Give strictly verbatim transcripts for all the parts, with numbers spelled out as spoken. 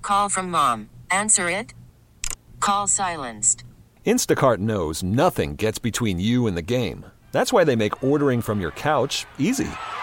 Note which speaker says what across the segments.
Speaker 1: Call from mom. Answer it. Call silenced.
Speaker 2: Instacart knows nothing gets between you and the game. That's why they make ordering from your couch easy.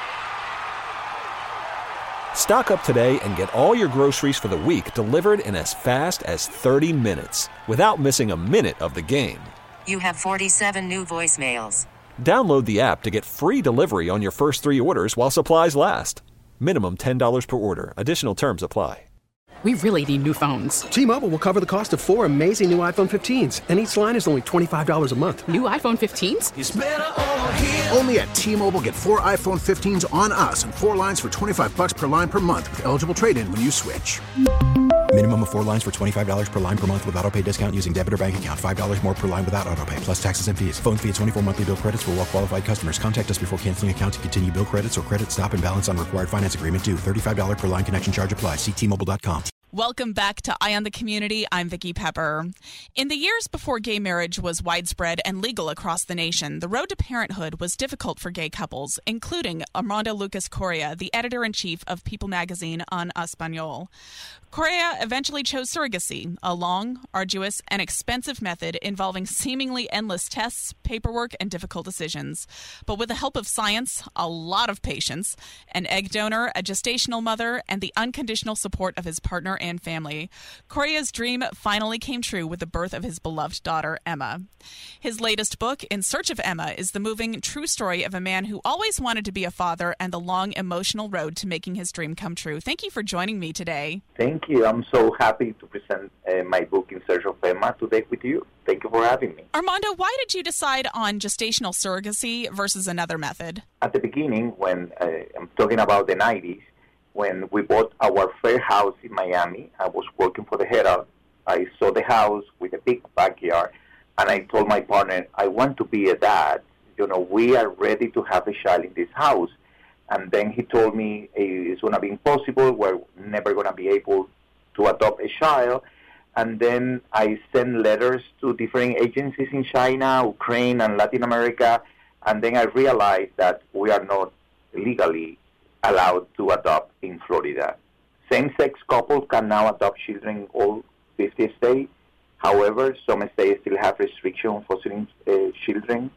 Speaker 2: Stock up today and get all your groceries for the week delivered in as fast as thirty minutes without missing a minute of the game.
Speaker 1: You have forty-seven new voicemails.
Speaker 2: Download the app to get free delivery on your first three orders while supplies last. Minimum ten dollars per order. Additional terms apply.
Speaker 3: We really need new phones.
Speaker 4: T-Mobile will cover the cost of four amazing new iPhone fifteens, and each line is only twenty-five dollars a month.
Speaker 3: New iPhone fifteens?
Speaker 5: It's better over here. Only at T-Mobile, get four iPhone fifteens on us and four lines for twenty-five bucks per line per month with eligible trade-in when you switch.
Speaker 6: Minimum of four lines for twenty-five dollars per line per month with autopay discount using debit or bank account. five dollars more per line without autopay, plus taxes and fees. Phone fee at twenty-four monthly bill credits for well-qualified customers. Contact us before canceling account to continue bill credits or credit stop and balance on required finance agreement due. thirty-five dollars per line connection charge applies. See T Mobile dot com.
Speaker 7: Welcome back to Eye on the Community. I'm Vicki Pepper. In the years before gay marriage was widespread and legal across the nation, the road to parenthood was difficult for gay couples, including Armando Lucas Correa, the editor-in-chief of People magazine en Español. Correa eventually chose surrogacy, a long, arduous, and expensive method involving seemingly endless tests, paperwork, and difficult decisions. But with the help of science, a lot of patience, an egg donor, a gestational mother, and the unconditional support of his partner and family, Correa's dream finally came true with the birth of his beloved daughter, Emma. His latest book, In Search of Emma, is the moving, true story of a man who always wanted to be a father and the long, emotional road to making his dream come true. Thank you for joining me today.
Speaker 8: Thank you. I'm so happy to present uh, my book, In Search of Emma, today with you. Thank you for having me.
Speaker 7: Armando, why did you decide on gestational surrogacy versus another method?
Speaker 8: At the beginning, when uh, I'm talking about the nineties, when we bought our first house in Miami, I was working for the Herald. I saw the house with a big backyard, and I told my partner, I want to be a dad. You know, we are ready to have a child in this house. And then he told me it's going to be impossible. We're never going to be able to adopt a child. And then I sent letters to different agencies in China, Ukraine, and Latin America. And then I realized that we are not legally allowed to adopt in Florida. Same-sex couples can now adopt children in all fifty states. However, some states still have restrictions on fostering uh, children.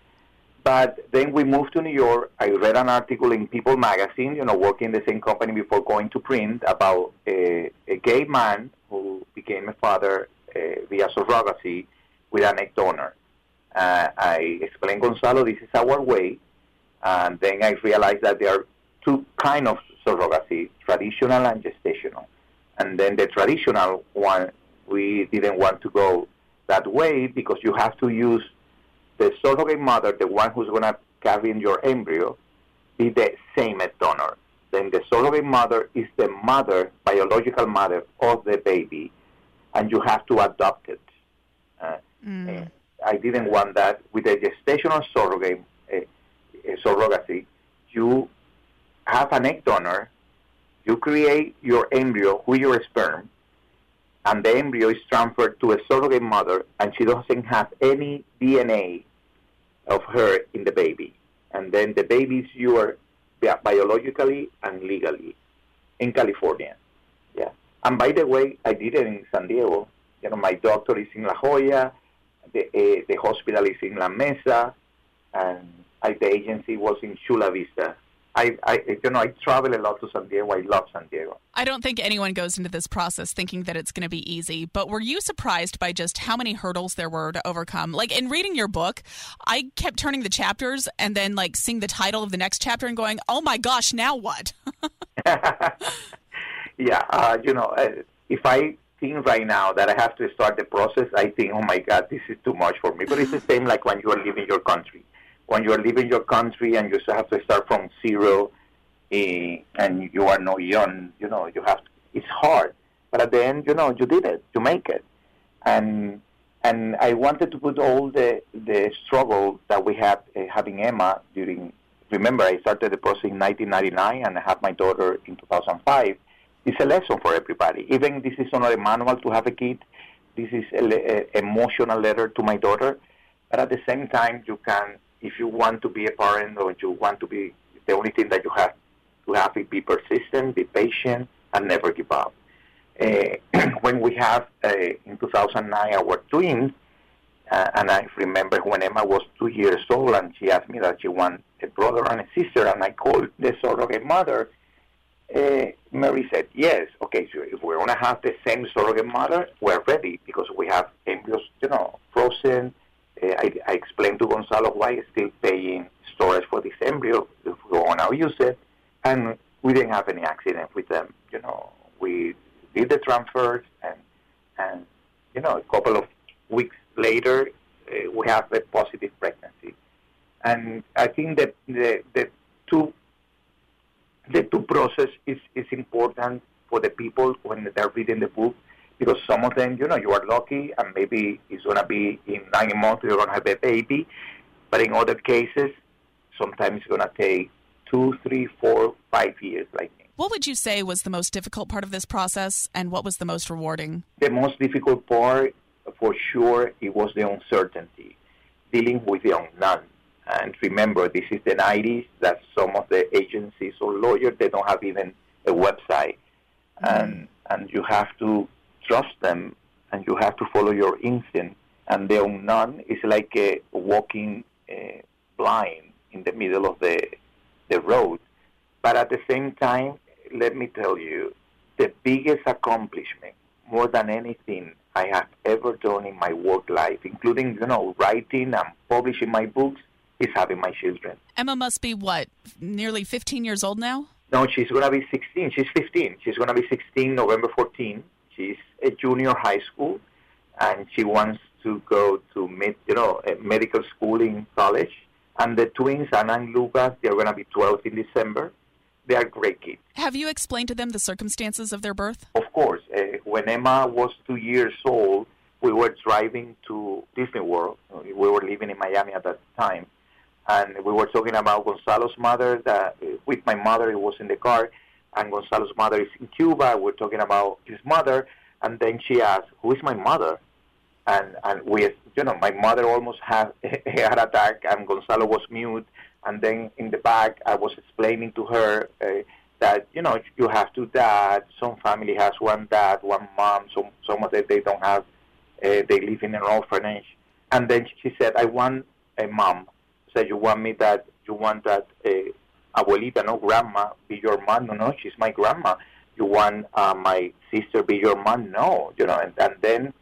Speaker 8: But then we moved to New York. I read an article in People magazine, you know, working in the same company before going to print, about a, a gay man who became a father uh, via surrogacy with an egg donor. Uh, I explained, Gonzalo, this is our way. And then I realized that there are two kinds of surrogacy, traditional and gestational. And then the traditional one, we didn't want to go that way because you have to use the surrogate mother, the one who's going to carry in your embryo, be the same egg donor. Then the surrogate mother is the mother, biological mother of the baby, and you have to adopt it. Uh, mm. I didn't want that. With a gestational surrogate, uh, uh, surrogacy, you have an egg donor, you create your embryo with your sperm, and the embryo is transferred to a surrogate mother, and she doesn't have any D N A of her in the baby. And then the baby is yours biologically and legally in California. Yeah. And by the way, I did it in San Diego. You know, my doctor is in La Jolla, the uh, the hospital is in La Mesa, and I, the agency was in Chula Vista. I, I, you know, I travel a lot to San Diego. I love San Diego.
Speaker 7: I don't think anyone goes into this process thinking that it's going to be easy, but were you surprised by just how many hurdles there were to overcome? Like, in reading your book, I kept turning the chapters and then, like, seeing the title of the next chapter and going, oh, my gosh, now what?
Speaker 8: yeah, uh, you know, uh, if I think right now that I have to start the process, I think, oh, my God, this is too much for me. But it's the same like when you are leaving your country. When you are leaving your country and you have to start from zero, uh, and you are not young, you know, you have to, it's hard. But at the end, you know, you did it, you make it. And and I wanted to put all the the struggle that we had uh, having Emma during, remember, I started the process in nineteen ninety-nine and I had my daughter in two thousand five. It's a lesson for everybody. Even this is not a manual to have a kid. This is an emotional letter to my daughter. But at the same time, you can, if you want to be a parent or you want to be, the only thing that you have to have is be persistent, be patient, and never give up. Uh, when we have, uh, in two thousand nine, our twins, uh, and I remember when Emma was two years old, and she asked me that she wanted a brother and a sister, and I called the surrogate mother. Uh, Mary said, yes, okay, so if we're going to have the same surrogate mother, we're ready, because we have embryos, you know, frozen. Uh, I, I explained to Gonzalo why he's still paying storage for this embryo if we want to use it, and we didn't have any accident with them. You know, we did the transfers, and, and you know, a couple of weeks later, uh, we have a positive pregnancy. And I think that the, the two the two process is, is important for the people when they're reading the book, because some of them, you know, you are lucky and maybe it's going to be in nine months you're going to have a baby. But in other cases, sometimes it's going to take two, three, four, five years like me.
Speaker 7: What would you say was the most difficult part of this process, and what was the most rewarding?
Speaker 8: The most difficult part, for sure, it was the uncertainty, dealing with the unknown. And remember, this is the nineties, that some of the agencies or lawyers, they don't have even a website. Mm-hmm. And and you have to trust them, and you have to follow your instinct. And the unknown is like a walking uh, blind in the middle of the the road. But at the same time, let me tell you, the biggest accomplishment, more than anything I have ever done in my work life, including, you know, writing and publishing my books, is having my children.
Speaker 7: Emma must be, what, nearly fifteen years old now?
Speaker 8: No, she's going to be sixteen. She's fifteen. She's going to be sixteen November fourteenth. She's a junior high school, and she wants to go to med, you know, a medical school in college. And the twins, Anna and Lucas, they're going to be twelve in December. They are great kids.
Speaker 7: Have you explained to them the circumstances of their birth?
Speaker 8: Of course. Uh, when Emma was two years old, we were driving to Disney World. We were living in Miami at that time. And we were talking about Gonzalo's mother. That, uh, with my mother, it was in the car. And Gonzalo's mother is in Cuba. We're talking about his mother. And then she asked, who is my mother? And and we, you know, my mother almost had a heart attack, and Gonzalo was mute. And then in the back, I was explaining to her uh, that, you know, you have two dads. Some family has one dad, one mom. Some some of them, they don't have, uh, they live in an orphanage. And then she said, I want a mom. So you want me that, you want that uh, abuelita, no, grandma, be your mom? No, no, she's my grandma. You want uh, my sister be your mom? No, you know, and, and then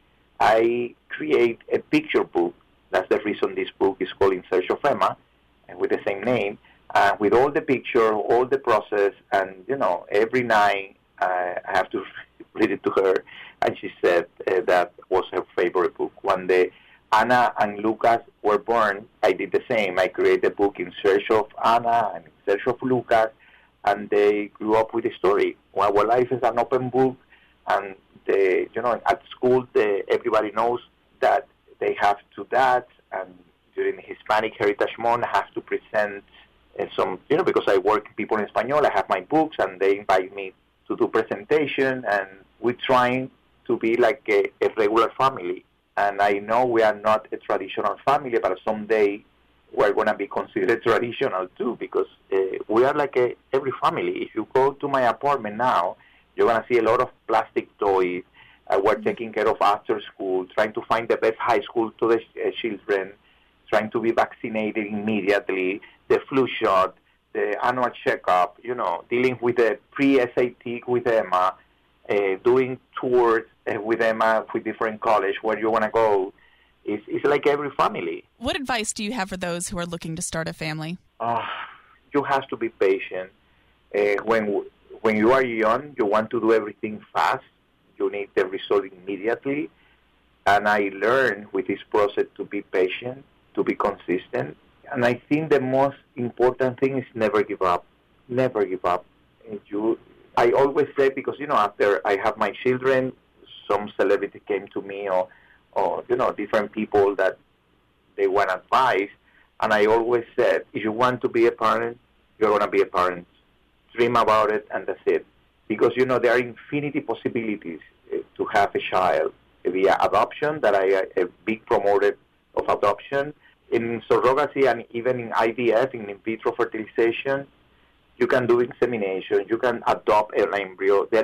Speaker 8: I create a picture book. That's the reason this book is called In Search of Emma, with the same name, uh, with all the picture, all the process, and, you know, every night uh, I have to read it to her, and she said uh, that was her favorite book. One day, Anna and Lucas were born, I did the same. I created a book In Search of Anna and In Search of Lucas, and they grew up with the story. Well, our life is an open book, and, they, you know, at school, they, everybody knows that they have two dads, and during Hispanic Heritage Month, I have to present uh, some, you know, because I work with people in Espanol, I have my books, and they invite me to do presentation, and we're trying to be like a, a regular family. And I know we are not a traditional family, but someday we're going to be considered traditional too, because uh, we are like a, every family. If you go to my apartment now, you're going to see a lot of plastic toys. Uh, we're taking care of after school, trying to find the best high school to the uh, children, trying to be vaccinated immediately, the flu shot, the annual checkup, you know, dealing with the pre-S A T with Emma, uh, doing tours uh, with Emma with different college where you want to go. It's, it's like every family.
Speaker 7: What advice do you have for those who are looking to start a family?
Speaker 8: Uh, you have to be patient. Uh, when when you are young, you want to do everything fast. You need the result immediately. And I learned with this process to be patient, to be consistent. And I think the most important thing is never give up. Never give up. And you, I always say, because, you know, after I have my children, some celebrity came to me, or, or you know, different people that they want advice. And I always said, if you want to be a parent, you're going to be a parent. Dream about it, and that's it. Because, you know, there are infinity possibilities uh, to have a child via adoption, that I am a big promoter of adoption. In surrogacy and even in I V F, in in vitro fertilization, you can do insemination, you can adopt an embryo. There is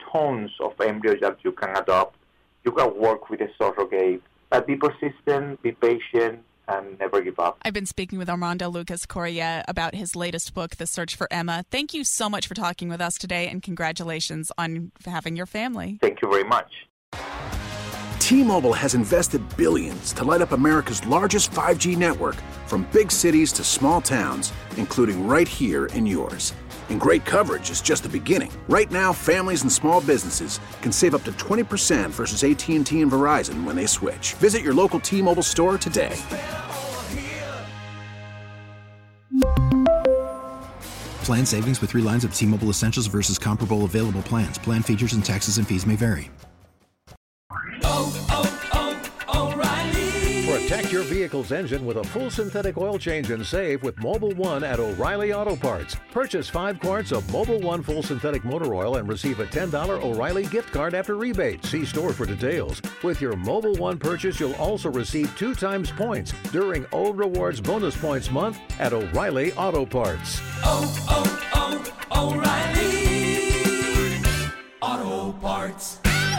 Speaker 8: tons of embryos that you can adopt. You can work with a surrogate, but be persistent, be patient, and never give up.
Speaker 7: I've been speaking with Armando Lucas Correa about his latest book, The Search for Emma. Thank you so much for talking with us today, and congratulations on having your family.
Speaker 8: Thank you very much.
Speaker 5: T-Mobile has invested billions to light up America's largest five G network, from big cities to small towns, including right here in yours. And great coverage is just the beginning. Right now, families and small businesses can save up to twenty percent versus A T and T and Verizon when they switch. Visit your local T-Mobile store today.
Speaker 6: Plan savings with three lines of T-Mobile Essentials versus comparable available plans. Plan features and taxes and fees may vary.
Speaker 9: Oh, oh, oh, O'Reilly.
Speaker 10: Protect your vehicle's engine with a full synthetic oil change and save with Mobil one at O'Reilly Auto Parts. Purchase five quarts of Mobil one full synthetic motor oil and receive a ten dollars O'Reilly gift card after rebate. See store for details. With your Mobil one purchase, you'll also receive two times points during O Rewards Bonus Points Month at O'Reilly Auto Parts.
Speaker 9: Oh, oh, oh, O'Reilly Auto Parts.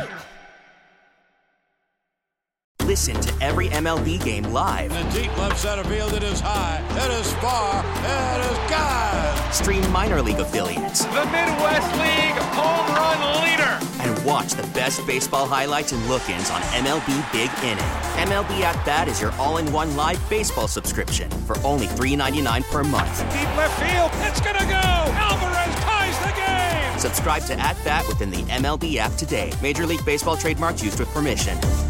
Speaker 11: Listen to every M L B game live.
Speaker 12: In the deep left center field, it is high, it is far, it is gone.
Speaker 11: Stream minor league affiliates.
Speaker 13: The Midwest League home run leader.
Speaker 11: And watch the best baseball highlights and look-ins on M L B Big Inning. M L B At Bat is your all-in-one live baseball subscription for only three dollars and ninety-nine cents per month.
Speaker 13: Deep left field, it's gonna go. Alvarez ties the game.
Speaker 11: Subscribe to At Bat within the M L B app today. Major League Baseball trademarks used with permission.